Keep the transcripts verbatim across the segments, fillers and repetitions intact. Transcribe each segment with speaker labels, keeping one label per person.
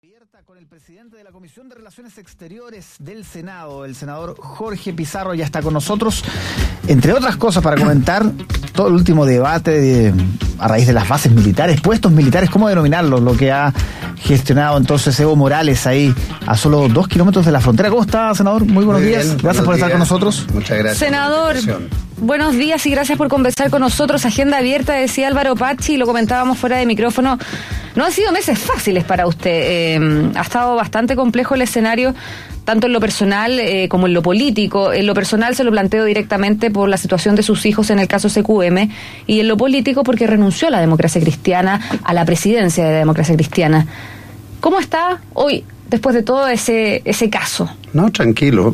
Speaker 1: Con el presidente de la Comisión de Relaciones Exteriores del Senado, el senador Jorge Pizarro, ya está con nosotros, entre otras cosas, para comentar todo el último debate de, a raíz de las bases militares, puestos militares, ¿cómo denominarlo? Lo que ha gestionado entonces Evo Morales ahí a solo dos kilómetros de la frontera. ¿Cómo está, senador? Muy buenos Muy días. Bien, gracias buenos por días. estar con nosotros.
Speaker 2: Muchas gracias.
Speaker 3: Senador, buenos días y gracias por conversar con nosotros. Agenda abierta, decía Álvaro Pacci, lo comentábamos fuera de micrófono. No han sido meses fáciles para usted. Eh, ha estado bastante complejo el escenario, tanto en lo personal eh, como en lo político. En lo personal se lo planteo directamente por la situación de sus hijos en el caso C Q M, y en lo político porque renunció a la democracia cristiana, a la presidencia de la democracia cristiana. ¿Cómo está hoy, después de todo ese, ese caso?
Speaker 2: No, tranquilo.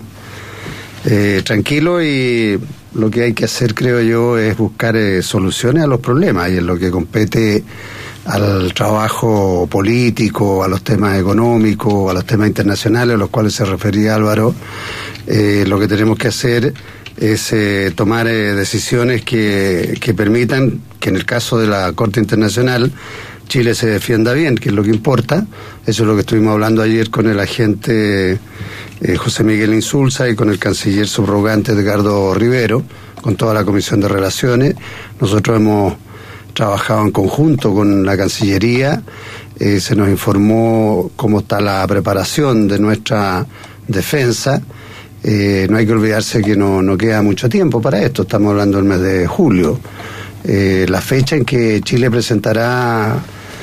Speaker 2: Eh, tranquilo, y lo que hay que hacer, creo yo, es buscar eh, soluciones a los problemas, y en lo que compete al trabajo político, a los temas económicos, a los temas internacionales a los cuales se refería Álvaro, eh, lo que tenemos que hacer es eh, tomar eh, decisiones que, que permitan que en el caso de la Corte Internacional Chile se defienda bien, que es lo que importa. Eso es lo que estuvimos hablando ayer con el agente eh, José Miguel Insulza y con el canciller subrogante Edgardo Rivero, con toda la Comisión de Relaciones. Nosotros hemos trabajado en conjunto con la Cancillería, eh, se nos informó cómo está la preparación de nuestra defensa. Eh, no hay que olvidarse que no, no queda mucho tiempo para esto, estamos hablando del mes de julio. Eh, la fecha en que Chile presentará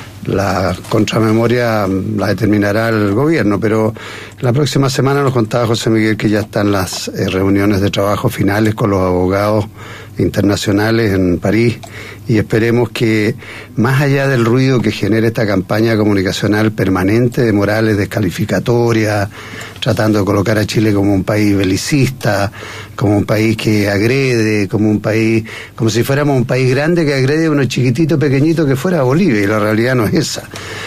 Speaker 2: la contramemoria la determinará el gobierno, pero la próxima semana nos contaba José Miguel que ya están las eh, reuniones de trabajo finales con los abogados internacionales en París, y esperemos que, más allá del ruido que genere esta campaña comunicacional permanente de Morales descalificatoria, tratando de colocar a Chile como un país belicista, como un país que agrede, como un país, como si fuéramos un país grande que agrede a uno chiquitito, pequeñito que fuera Bolivia, y la realidad no es esa.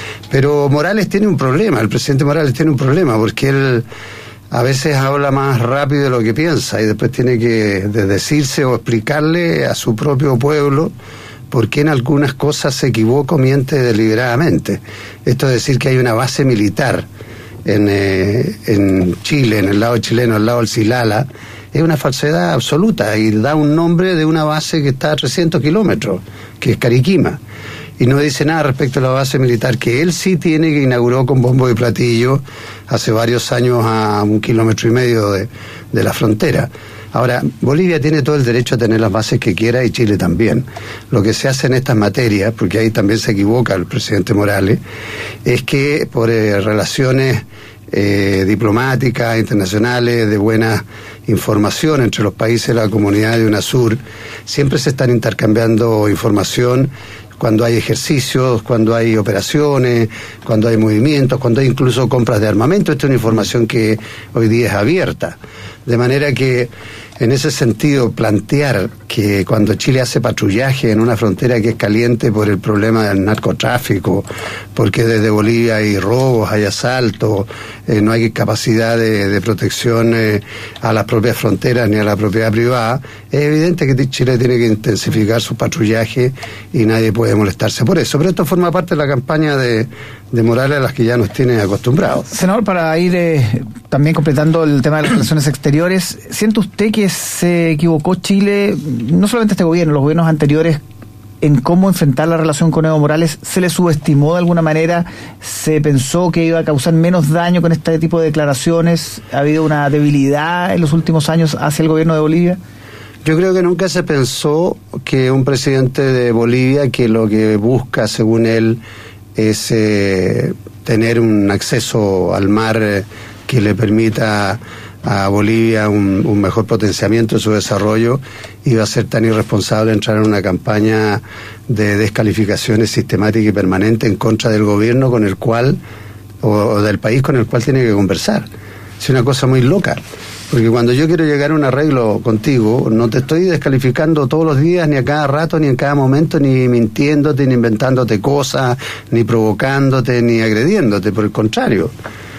Speaker 2: Pero Morales tiene un problema, el presidente Morales tiene un problema, porque él a veces habla más rápido de lo que piensa y después tiene que decirse o explicarle a su propio pueblo por qué en algunas cosas se equivoca o miente deliberadamente. Esto es decir, que hay una base militar en, eh, en Chile, en el lado chileno, al lado del Silala, es una falsedad absoluta, y da un nombre de una base que está a trescientos kilómetros, que es Cariquima, y no dice nada respecto a la base militar que él sí tiene, que inauguró con bombo y platillo hace varios años a un kilómetro y medio de, de la frontera. Ahora, Bolivia tiene todo el derecho a tener las bases que quiera, y Chile también. Lo que se hace en estas materias, porque ahí también se equivoca el presidente Morales, es que por eh, relaciones eh, diplomáticas, internacionales, de buena información entre los países de la comunidad de UNASUR, siempre se están intercambiando información cuando hay ejercicios, cuando hay operaciones, cuando hay movimientos, cuando hay incluso compras de armamento. Esta es una información que hoy día es abierta. De manera que, en ese sentido, plantear que cuando Chile hace patrullaje en una frontera que es caliente por el problema del narcotráfico, porque desde Bolivia hay robos, hay asaltos, eh, no hay capacidad de, de protección eh, a las propias fronteras ni a la propiedad privada, es evidente que Chile tiene que intensificar su patrullaje y nadie puede molestarse por eso. Pero esto forma parte de la campaña de, de Morales a las que ya nos tiene acostumbrados.
Speaker 1: Senador, para ir eh, también completando el tema de las relaciones exteriores, ¿siente usted que se equivocó Chile, no solamente este gobierno, los gobiernos anteriores, en cómo enfrentar la relación con Evo Morales? ¿Se le subestimó de alguna manera? ¿Se pensó que iba a causar menos daño con este tipo de declaraciones? ¿Ha habido una debilidad en los últimos años hacia el gobierno de Bolivia?
Speaker 2: Yo creo que nunca se pensó que un presidente de Bolivia, que lo que busca, según él, es eh, tener un acceso al mar eh, que le permita a Bolivia un, un mejor potenciamiento de su desarrollo, iba a ser tan irresponsable entrar en una campaña de descalificaciones sistemática y permanente en contra del gobierno con el cual, o, o del país con el cual tiene que conversar. Es una cosa muy loca, porque cuando yo quiero llegar a un arreglo contigo, no te estoy descalificando todos los días, ni a cada rato, ni en cada momento, ni mintiéndote, ni inventándote cosas, ni provocándote, ni agrediéndote. Por el contrario,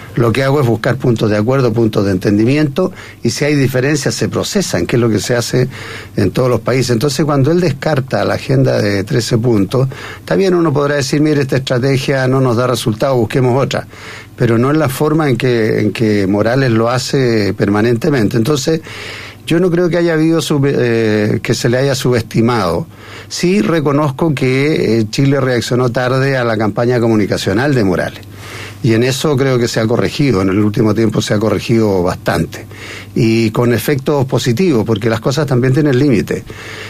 Speaker 2: Lo que hago es buscar puntos de acuerdo, puntos de entendimiento, y si hay diferencias se procesan, que es lo que se hace en todos los países. Entonces, cuando él descarta la agenda de trece puntos, está bien, uno podrá decir, mire, esta estrategia no nos da resultado, busquemos otra, pero no es la forma en que, en que Morales lo hace permanentemente. Entonces, yo no creo que haya habido sub, eh, que se le haya subestimado. Sí reconozco que eh, Chile reaccionó tarde a la campaña comunicacional de Morales. Y en eso creo que se ha corregido, en el último tiempo se ha corregido bastante. Y con efectos positivos, porque las cosas también tienen límite.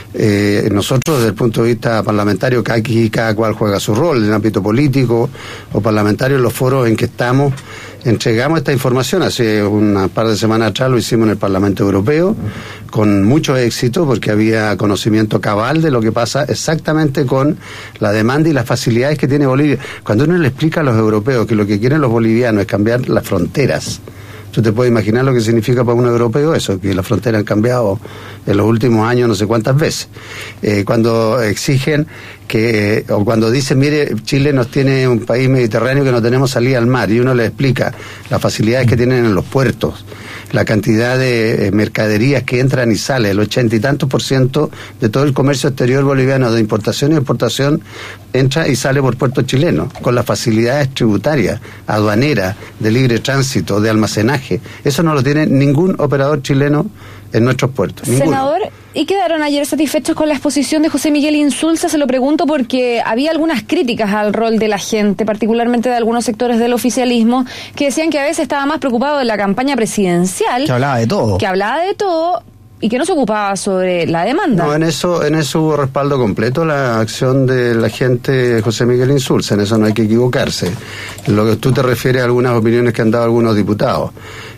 Speaker 2: Eh, nosotros, desde el punto de vista parlamentario, que aquí cada cual juega su rol, en el ámbito político o parlamentario, en los foros en que estamos, entregamos esta información. Hace una par de semanas atrás lo hicimos en el Parlamento Europeo, con mucho éxito, porque había conocimiento cabal de lo que pasa exactamente con la demanda y las facilidades que tiene Bolivia. Cuando uno le explica a los europeos que lo que quieren los bolivianos es cambiar las fronteras, tú te puedes imaginar lo que significa para un europeo eso, que las fronteras han cambiado en los últimos años no sé cuántas veces. Eh, cuando exigen que, o cuando dicen, mire, Chile nos tiene un país mediterráneo que no tenemos salida al mar, y uno le explica las facilidades que tienen en los puertos, la cantidad de eh, mercaderías que entran y salen, el ochenta y tantos por ciento de todo el comercio exterior boliviano de importación y exportación entra y sale por puertos chilenos, con las facilidades tributarias, aduaneras, de libre tránsito, de almacenaje. Eso no lo tiene ningún operador chileno en nuestros puertos.
Speaker 3: Senador,
Speaker 2: ninguno.
Speaker 3: ¿y quedaron ayer satisfechos con la exposición de José Miguel Insulza? Se lo pregunto porque había algunas críticas al rol de la gente, particularmente de algunos sectores del oficialismo, que decían que a veces estaba más preocupado de la campaña presidencial.
Speaker 1: Que hablaba de todo.
Speaker 3: Que hablaba de todo y que no se ocupaba sobre la demanda.
Speaker 2: No, en eso, en eso hubo respaldo completo la acción de la gente José Miguel Insulza, en eso no hay que equivocarse. En lo que tú te refieres a algunas opiniones que han dado algunos diputados.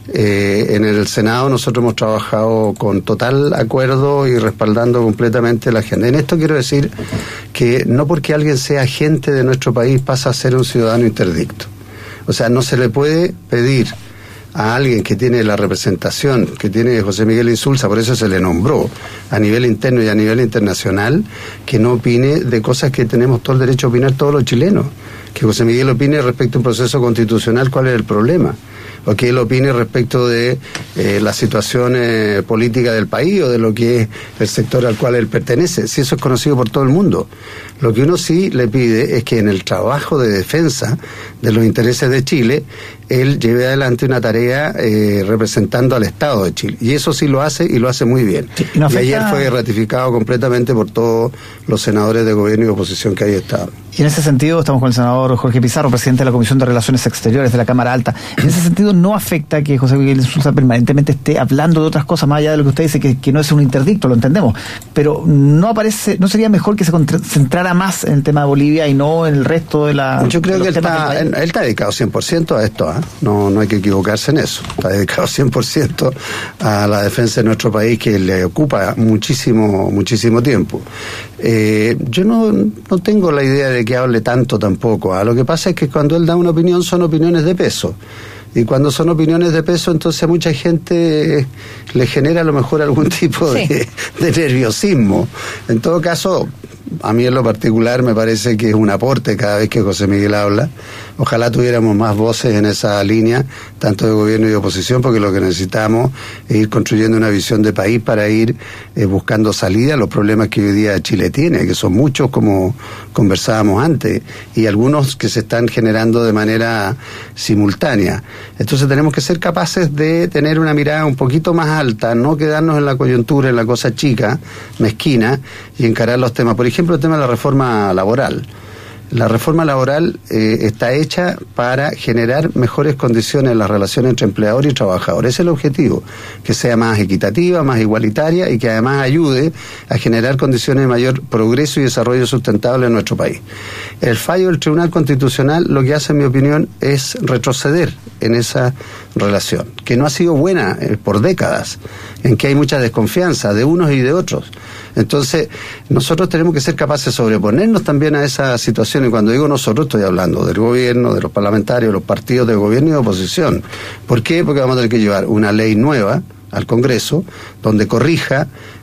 Speaker 2: Eh, en el Senado nosotros hemos trabajado con total acuerdo y respaldando completamente la agenda. En esto quiero decir que no porque alguien sea agente de nuestro país pasa a ser un ciudadano interdicto. O sea, no se le puede pedir a alguien que tiene la representación que tiene José Miguel Insulza, por eso se le nombró a nivel interno y a nivel internacional, que no opine de cosas que tenemos todo el derecho a opinar todos los chilenos. Que José Miguel opine respecto a un proceso constitucional, ¿cuál es el problema? O que él opine respecto de eh, la situación eh, política del país o de lo que es el sector al cual él pertenece. Si eso es conocido por todo el mundo. Lo que uno sí le pide es que en el trabajo de defensa de los intereses de Chile, él lleve adelante una tarea eh, representando al Estado de Chile. Y eso sí lo hace, y lo hace muy bien. Sí, y, no afecta... y ayer fue ratificado completamente por todos los senadores de gobierno y oposición que ahí estaban.
Speaker 1: Y en ese sentido, estamos con el senador Jorge Pizarro, presidente de la Comisión de Relaciones Exteriores de la Cámara Alta. En ese sentido, ¿no afecta que José Miguel Insulza permanentemente esté hablando de otras cosas, más allá de lo que usted dice, que, que no es un interdicto, lo entendemos? Pero no aparece, ¿no sería mejor que se centrara más en el tema de Bolivia y no en el resto de la...
Speaker 2: Yo creo que él está, él, él está dedicado cien por ciento a esto, ¿eh? no, no hay que equivocarse en eso. Está dedicado cien por ciento a la defensa de nuestro país, que le ocupa muchísimo, muchísimo tiempo. Eh, yo no, no tengo la idea de que hable tanto tampoco. ¿eh? Lo que pasa es que cuando él da una opinión son opiniones de peso. Y cuando son opiniones de peso, entonces a mucha gente le genera a lo mejor algún tipo de, sí. de nerviosismo. En todo caso, a mí en lo particular me parece que es un aporte cada vez que José Miguel habla. Ojalá tuviéramos más voces en esa línea, tanto de gobierno y de oposición, porque lo que necesitamos es ir construyendo una visión de país para ir eh, buscando salida a los problemas que hoy día Chile tiene, que son muchos, como conversábamos antes, y algunos que se están generando de manera simultánea. Entonces tenemos que ser capaces de tener una mirada un poquito más alta, no quedarnos en la coyuntura, en la cosa chica, mezquina, y encarar los temas. Por ejemplo, el tema de la reforma laboral. La reforma laboral eh, está hecha para generar mejores condiciones en las relaciones entre empleador y trabajador. Ese es el objetivo, que sea más equitativa, más igualitaria y que además ayude a generar condiciones de mayor progreso y desarrollo sustentable en nuestro país. El fallo del Tribunal Constitucional lo que hace, en mi opinión, es retroceder en esa relación, que no ha sido buena eh, por décadas, en que hay mucha desconfianza de unos y de otros. Entonces, nosotros tenemos que ser capaces de sobreponernos también a esa situación, y cuando digo nosotros estoy hablando del gobierno, de los parlamentarios, de los partidos de gobierno y de oposición. ¿Por qué? Porque vamos a tener que llevar una ley nueva al Congreso, donde corrija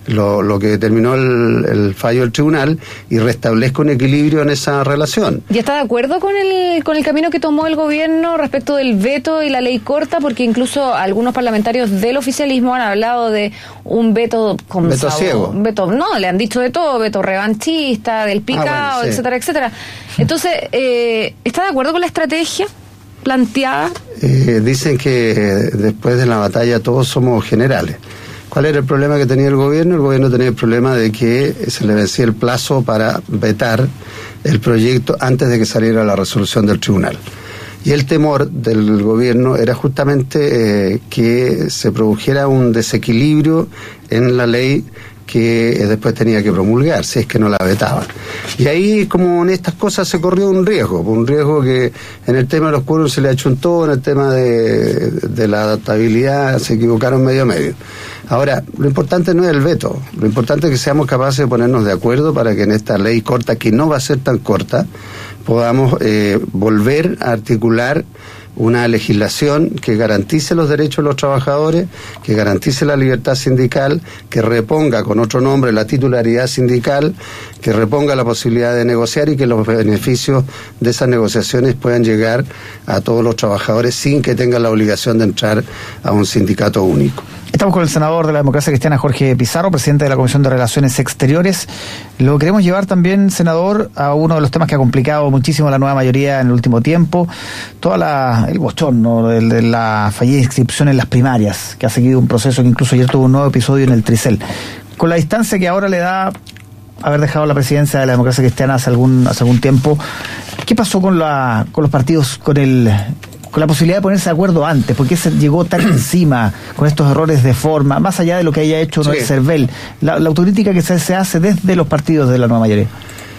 Speaker 2: lo, lo que determinó el, el fallo del tribunal y restablezca un equilibrio en esa relación.
Speaker 3: ¿Y está de acuerdo con el con el camino que tomó el gobierno respecto del veto y la ley corta? Porque incluso algunos parlamentarios del oficialismo han hablado de un veto con
Speaker 2: veto
Speaker 3: sabor,
Speaker 2: ciego.
Speaker 3: Veto, no, le han dicho de todo, veto revanchista, del picado, ah, bueno, sí. etcétera, etcétera. Entonces, eh, ¿está de acuerdo con la estrategia planteada?
Speaker 2: Eh, dicen que después de la batalla todos somos generales. ¿Cuál era el problema que tenía el gobierno? El gobierno tenía el problema de que se le vencía el plazo para vetar el proyecto antes de que saliera la resolución del tribunal. Y el temor del gobierno era justamente eh, que se produjera un desequilibrio en la ley que después tenía que promulgar, si es que no la vetaba. Y ahí, como en estas cosas, se corrió un riesgo, un riesgo que en el tema de los quórums se le achuntó, en el tema de, de la adaptabilidad se equivocaron medio a medio. Ahora, lo importante no es el veto, lo importante es que seamos capaces de ponernos de acuerdo para que en esta ley corta, que no va a ser tan corta, podamos eh, volver a articular una legislación que garantice los derechos de los trabajadores, que garantice la libertad sindical, que reponga con otro nombre la titularidad sindical, que reponga la posibilidad de negociar y que los beneficios de esas negociaciones puedan llegar a todos los trabajadores sin que tengan la obligación de entrar a un sindicato único.
Speaker 1: Estamos con el senador de la Democracia Cristiana, Jorge Pizarro, presidente de la Comisión de Relaciones Exteriores. Lo queremos llevar también, senador, a uno de los temas que ha complicado muchísimo la nueva mayoría en el último tiempo, toda la, el bochorno de, de la fallida inscripción en las primarias, que ha seguido un proceso que incluso ayer tuvo un nuevo episodio en el Tricel. Con la distancia que ahora le da haber dejado la presidencia de la Democracia Cristiana hace algún, hace algún tiempo, ¿qué pasó con, la, con los partidos, con el... con la posibilidad de ponerse de acuerdo antes? ¿Por qué se llegó tan encima con estos errores de forma, más allá de lo que haya hecho sí. el CERVEL? La, la autocrítica que se, se hace desde los partidos de la nueva mayoría.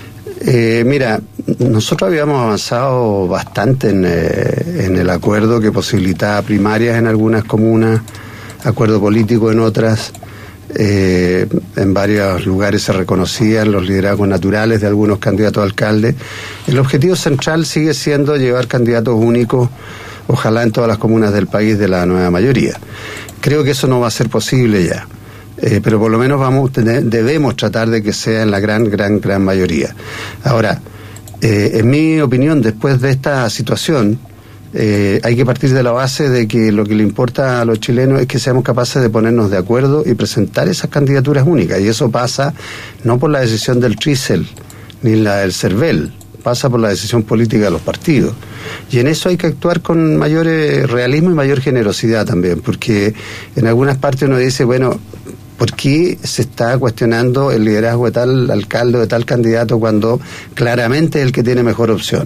Speaker 2: Eh, mira, nosotros habíamos avanzado bastante en, eh, en el acuerdo que posibilitaba primarias en algunas comunas, acuerdo político en otras. Eh, en varios lugares se reconocían los liderazgos naturales de algunos candidatos a alcalde. El objetivo central sigue siendo llevar candidatos únicos, ojalá en todas las comunas del país de la nueva mayoría. Creo que eso no va a ser posible ya, eh, pero por lo menos vamos tener, debemos tratar de que sea en la gran, gran, gran mayoría. Ahora, eh, en mi opinión, después de esta situación, Eh, hay que partir de la base de que lo que le importa a los chilenos es que seamos capaces de ponernos de acuerdo y presentar esas candidaturas únicas, y eso pasa no por la decisión del Tricel ni la del CERVEL, pasa por la decisión política de los partidos, y en eso hay que actuar con mayor eh, realismo y mayor generosidad también, porque en algunas partes uno dice, bueno, ¿por qué se está cuestionando el liderazgo de tal alcalde o de tal candidato cuando claramente es el que tiene mejor opción?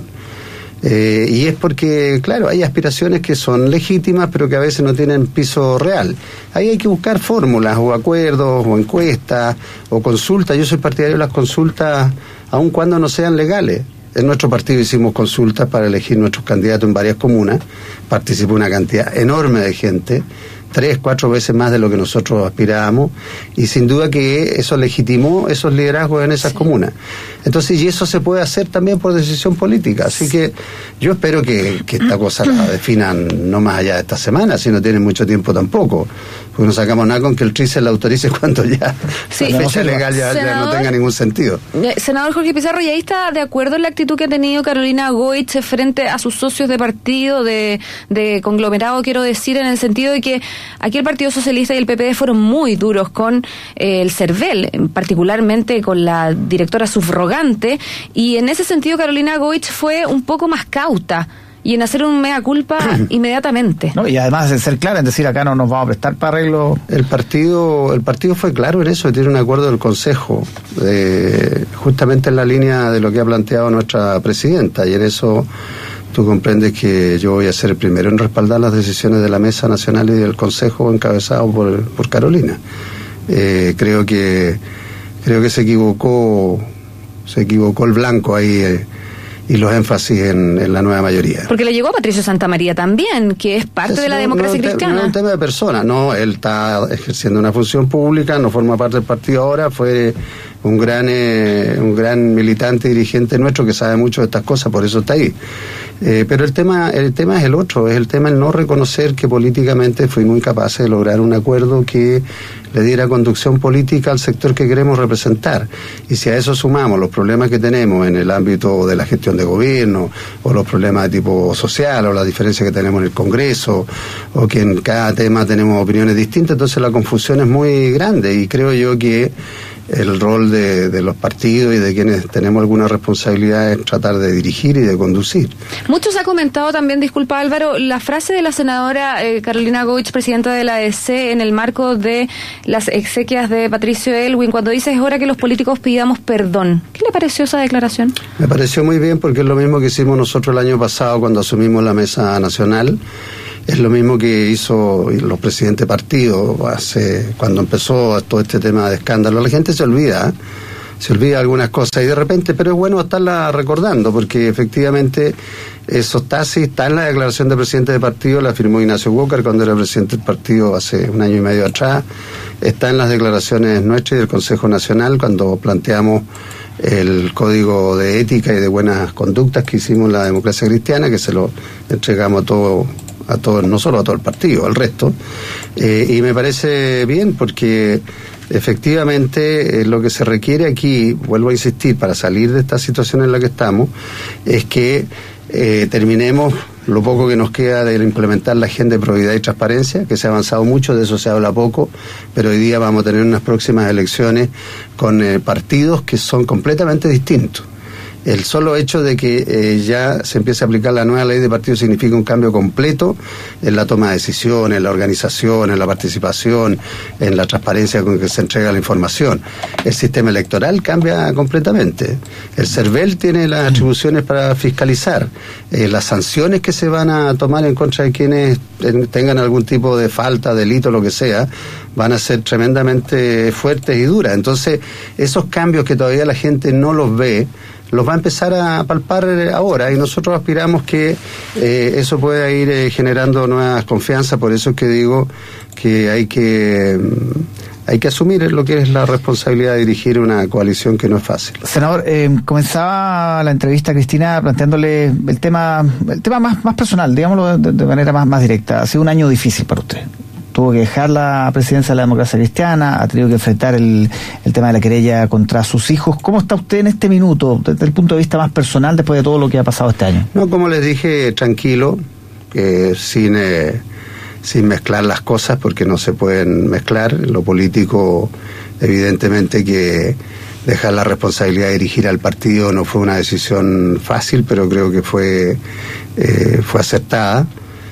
Speaker 2: Eh, y es porque, claro, hay aspiraciones que son legítimas, pero que a veces no tienen piso real. Ahí hay que buscar fórmulas, o acuerdos, o encuestas, o consultas. Yo soy partidario de las consultas, aun cuando no sean legales. En nuestro partido hicimos consultas para elegir nuestros candidatos en varias comunas. Participó una cantidad enorme de gente, tres, cuatro veces más de lo que nosotros aspirábamos, y sin duda que eso legitimó esos liderazgos en esas sí. comunas. Entonces, y eso se puede hacer también por decisión política, así que yo espero que, que esta cosa la definan no más allá de esta semana, si no tienen mucho tiempo tampoco, porque no sacamos nada con que el Tricel la autorice cuando ya
Speaker 3: sí.
Speaker 2: la fecha legal ya, ya no tenga ningún sentido.
Speaker 3: Senador Jorge Pizarro, ¿y ahí está de acuerdo en la actitud que ha tenido Carolina Goich frente a sus socios de partido, de, de conglomerado, quiero decir, en el sentido de que aquí el Partido Socialista y el P P D fueron muy duros con eh, el CERVEL, particularmente con la directora subrogante, y en ese sentido Carolina Goich fue un poco más cauta y en hacer un mea culpa inmediatamente.
Speaker 1: No, y además de ser clara en decir acá no nos vamos a prestar para arreglo.
Speaker 2: El partido, el partido fue claro en eso, tiene un acuerdo del Consejo, eh, justamente en la línea de lo que ha planteado nuestra presidenta, y en eso tú comprendes que yo voy a ser el primero en respaldar las decisiones de la Mesa Nacional y del Consejo encabezado por, por Carolina. Eh, creo que creo que se equivocó se equivocó el blanco ahí eh, y los énfasis en, en la nueva mayoría.
Speaker 3: Porque le llegó a Patricio Santamaría también, que es parte Eso de la no, democracia
Speaker 2: no,
Speaker 3: cristiana.
Speaker 2: No es un tema de persona, no, él está ejerciendo una función pública, no forma parte del partido ahora, fue un gran eh, un gran militante dirigente nuestro que sabe mucho de estas cosas, por eso está ahí. Eh, pero el tema, el tema es el otro, es el tema el no reconocer que políticamente fuimos incapaces de lograr un acuerdo que le diera conducción política al sector que queremos representar. Y si a eso sumamos los problemas que tenemos en el ámbito de la gestión de gobierno, o los problemas de tipo social, o la diferencia que tenemos en el Congreso, o que en cada tema tenemos opiniones distintas, entonces la confusión es muy grande, y creo yo que el rol de, de los partidos y de quienes tenemos alguna responsabilidad es tratar de dirigir y de conducir.
Speaker 3: Muchos ha comentado también, disculpa Álvaro, la frase de la senadora eh, Carolina Goich, presidenta de la A D C, en el marco de las exequias de Patricio Aylwin, cuando dice: es hora que los políticos pidamos perdón. ¿Qué le pareció esa declaración?
Speaker 2: Me pareció muy bien, porque es lo mismo que hicimos nosotros el año pasado cuando asumimos la mesa nacional. Es lo mismo que hizo los presidentes de partido hace, cuando empezó todo este tema de escándalo. La gente se olvida, ¿eh? se olvida algunas cosas, y de repente, pero es bueno estarla recordando, porque efectivamente eso está así, está en la declaración de presidente de partido, la firmó Ignacio Walker cuando era presidente del partido hace un año y medio atrás, está en las declaraciones nuestras y del Consejo Nacional cuando planteamos el código de ética y de buenas conductas que hicimos en la democracia cristiana, que se lo entregamos a todo a todos, no solo a todo el partido, al resto, eh, y me parece bien, porque efectivamente eh, lo que se requiere aquí, vuelvo a insistir, para salir de esta situación en la que estamos, es que eh, terminemos lo poco que nos queda de implementar la agenda de probidad y transparencia, que se ha avanzado mucho, de eso se habla poco, pero hoy día vamos a tener unas próximas elecciones con eh, partidos que son completamente distintos. El solo hecho de que eh, ya se empiece a aplicar la nueva ley de partidos significa un cambio completo en la toma de decisiones, en la organización, en la participación, en la transparencia con que se entrega la información. El sistema electoral cambia completamente. El CERVEL tiene las atribuciones para fiscalizar. Eh, las sanciones que se van a tomar en contra de quienes tengan algún tipo de falta, delito, lo que sea, van a ser tremendamente fuertes y duras. Entonces, esos cambios que todavía la gente no los ve, los va a empezar a palpar ahora, y nosotros aspiramos que eh, eso pueda ir eh, generando nuevas confianzas. Por eso es que digo que hay que hay que asumir lo que es la responsabilidad de dirigir una coalición que no es fácil.
Speaker 1: Senador, eh, comenzaba la entrevista Cristina planteándole el tema el tema más, más personal, digámoslo de, de manera más, más directa. Ha sido un año difícil para usted. Tuvo que dejar la presidencia de la democracia cristiana, ha tenido que enfrentar el, el tema de la querella contra sus hijos. ¿Cómo está usted en este minuto, desde el punto de vista más personal, después de todo lo que ha pasado este año?
Speaker 2: No, como les dije, tranquilo, que sin, eh, sin mezclar las cosas, porque no se pueden mezclar. Lo político, evidentemente que dejar la responsabilidad de dirigir al partido no fue una decisión fácil, pero creo que fue, eh, fue acertada.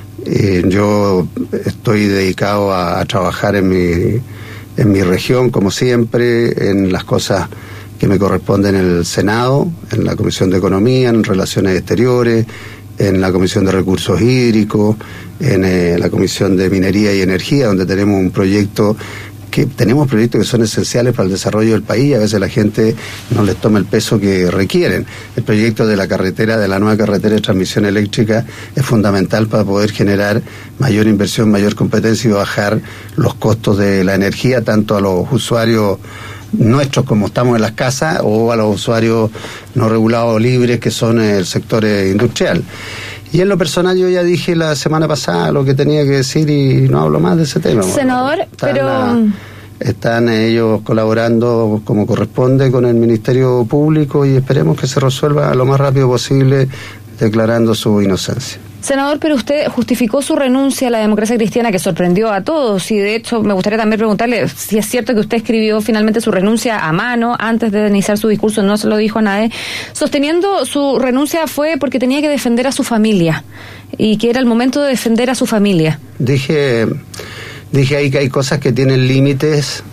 Speaker 2: Eh, yo estoy dedicado a, a trabajar en mi, en mi región, como siempre, en las cosas que me corresponden en el Senado, en la Comisión de Economía, en Relaciones Exteriores, en la Comisión de Recursos Hídricos, en eh, la Comisión de Minería y Energía, donde tenemos un proyecto que tenemos proyectos que son esenciales para el desarrollo del país, y a veces la gente no les toma el peso que requieren. El proyecto de la carretera, de la nueva carretera de transmisión eléctrica, es fundamental para poder generar mayor inversión, mayor competencia y bajar los costos de la energía, tanto a los usuarios nuestros como estamos en las casas, o a los usuarios no regulados libres, que son el sector industrial. Y en lo personal, yo ya dije la semana pasada lo que tenía que decir y no hablo más de ese tema.
Speaker 3: Senador,
Speaker 2: bueno, están,
Speaker 3: pero...
Speaker 2: A, están ellos colaborando como corresponde con el Ministerio Público, y esperemos que se resuelva lo más rápido posible, declarando su inocencia.
Speaker 3: Senador, pero usted justificó su renuncia a la democracia cristiana, que sorprendió a todos, y de hecho me gustaría también preguntarle si es cierto que usted escribió finalmente su renuncia a mano antes de iniciar su discurso, no se lo dijo a nadie, sosteniendo su renuncia fue porque tenía que defender a su familia, y que era el momento de defender a su familia.
Speaker 2: Dije, dije ahí que hay cosas que tienen límites.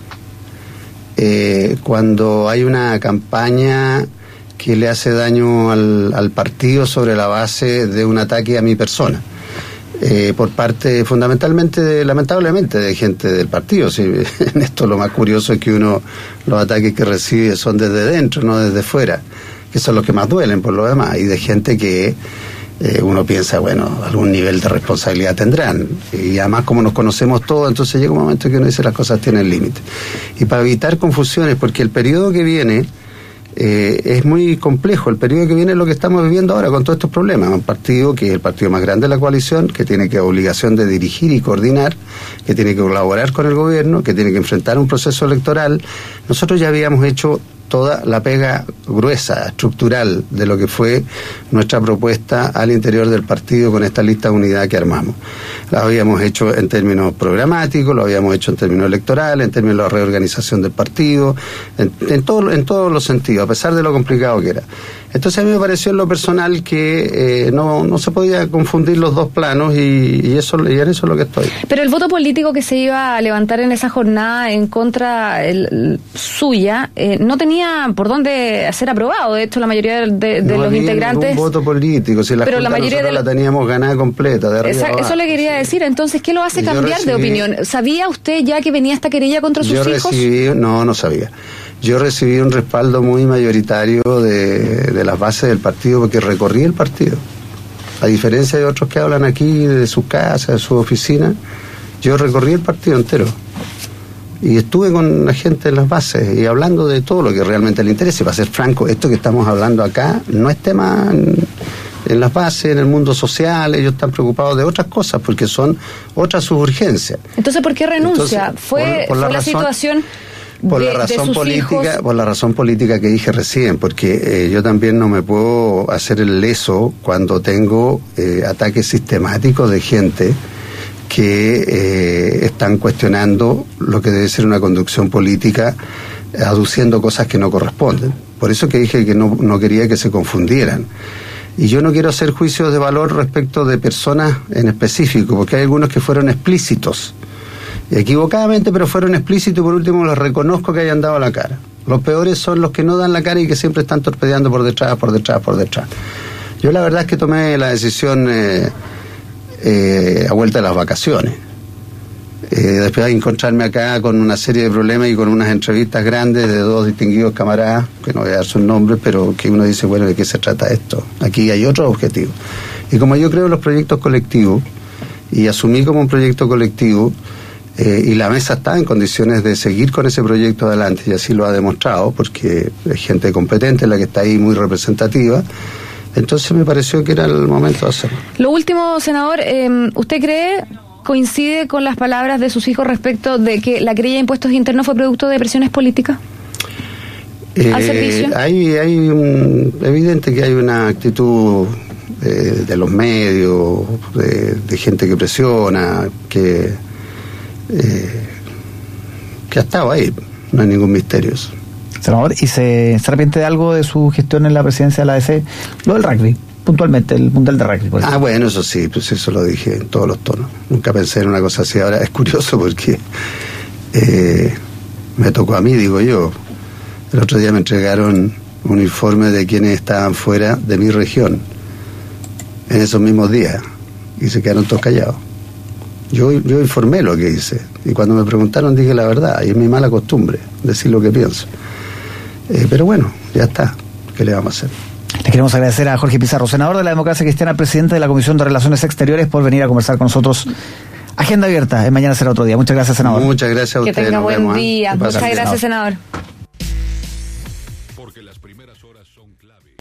Speaker 2: Eh, cuando hay una campaña que le hace daño al, al partido sobre la base de un ataque a mi persona, eh, por parte fundamentalmente, de, lamentablemente, de gente del partido. Sí, en esto lo más curioso es que uno, los ataques que recibe son desde dentro, no desde fuera, que son los que más duelen por lo demás, y de gente que eh, uno piensa, bueno, algún nivel de responsabilidad tendrán, y además como nos conocemos todos, entonces llega un momento que uno dice las cosas tienen límite. Y para evitar confusiones, porque el periodo que viene eh, es muy complejo. El periodo que viene es lo que estamos viviendo ahora con todos estos problemas. Un partido que es el partido más grande de la coalición, que tiene que obligación de dirigir y coordinar, que tiene que colaborar con el gobierno, que tiene que enfrentar un proceso electoral. Nosotros ya habíamos hecho toda la pega gruesa, estructural, de lo que fue nuestra propuesta al interior del partido con esta lista de unidad que armamos. La habíamos hecho en términos programáticos, lo habíamos hecho en términos electorales, en términos de la reorganización del partido, en, en, todo, en todos los sentidos, a pesar de lo complicado que era. Entonces a mí me pareció en lo personal que eh, no, no se podía confundir los dos planos y, y, eso, y en eso es lo que estoy.
Speaker 3: Pero el voto político que se iba a levantar en esa jornada en contra el, el, suya eh, no tenía por dónde ser aprobado. De hecho, la mayoría de, de, de
Speaker 2: no
Speaker 3: los integrantes...
Speaker 2: No voto político, si la
Speaker 3: pero la mayoría de
Speaker 2: la teníamos ganada completa. De
Speaker 3: Esa, eso le quería decir. Entonces, ¿qué lo hace cambiar
Speaker 2: recibí,
Speaker 3: de opinión? ¿Sabía usted ya que venía esta querella contra sus
Speaker 2: yo
Speaker 3: hijos?
Speaker 2: Recibí, no, no sabía. Yo recibí un respaldo muy mayoritario de, de las bases del partido, porque recorrí el partido. A diferencia de otros que hablan aquí de su casa, de su oficina, yo recorrí el partido entero. Y estuve con la gente en las bases y hablando de todo lo que realmente le interesa. Y para ser franco, esto que estamos hablando acá no es tema en, en las bases, en el mundo social. Ellos están preocupados de otras cosas porque son otras sus urgencias.
Speaker 3: Entonces, ¿por qué renuncia?
Speaker 2: Entonces,
Speaker 3: ¿Fue,
Speaker 2: por, por la,
Speaker 3: fue la
Speaker 2: razón,
Speaker 3: situación
Speaker 2: por
Speaker 3: de,
Speaker 2: la razón
Speaker 3: de sus
Speaker 2: política,
Speaker 3: hijos?
Speaker 2: Por la razón política que dije recién, porque eh, yo también no me puedo hacer el leso cuando tengo eh, ataques sistemáticos de gente que eh, están cuestionando lo que debe ser una conducción política, aduciendo cosas que no corresponden. Por eso que dije que no, no quería que se confundieran. Y yo no quiero hacer juicios de valor respecto de personas en específico, porque hay algunos que fueron explícitos, equivocadamente, pero fueron explícitos y por último los reconozco que hayan dado la cara. Los peores son los que no dan la cara y que siempre están torpedeando por detrás, por detrás, por detrás. Yo la verdad es que tomé la decisión... Eh, Eh, a vuelta de las vacaciones. Eh, después de encontrarme acá con una serie de problemas y con unas entrevistas grandes de dos distinguidos camaradas, que no voy a dar sus nombres, pero que uno dice, bueno, ¿de qué se trata esto? Aquí hay otro objetivo. Y como yo creo en los proyectos colectivos, y asumí como un proyecto colectivo, eh, y la mesa está en condiciones de seguir con ese proyecto adelante, y así lo ha demostrado, porque es gente competente la que está ahí, muy representativa. Entonces me pareció que era el momento de hacerlo.
Speaker 3: Lo último, senador, eh, ¿usted cree, coincide con las palabras de sus hijos respecto de que la querella de impuestos internos fue producto de presiones políticas?
Speaker 2: Eh,
Speaker 3: ¿Al servicio?
Speaker 2: Hay, hay un, evidente que hay una actitud de, de los medios, de, de gente que presiona, que, eh, que ha estado ahí, no hay ningún misterio.
Speaker 1: Senador, ¿y se, se arrepiente de algo de su gestión en la presidencia de la A D C? Lo del rugby, puntualmente, el mundial de rugby. Por
Speaker 2: ah, bueno, eso sí, pues eso lo dije en todos los tonos. Nunca pensé en una cosa así. Ahora es curioso porque eh, me tocó a mí, digo yo. El otro día me entregaron un informe de quienes estaban fuera de mi región en esos mismos días y se quedaron todos callados. Yo, yo informé lo que hice y cuando me preguntaron dije la verdad y es mi mala costumbre decir lo que pienso. Eh, pero bueno, ya está. ¿Qué le vamos a hacer?
Speaker 1: Le queremos agradecer a Jorge Pizarro, senador de la Democracia Cristiana, presidente de la Comisión de Relaciones Exteriores, por venir a conversar con nosotros. Agenda abierta, en Mañana Será Otro Día. Muchas gracias, senador.
Speaker 2: Muchas gracias a
Speaker 3: usted. Que tenga buen
Speaker 2: vemos,
Speaker 3: día.
Speaker 2: ¿eh?
Speaker 3: Muchas gracias, senador.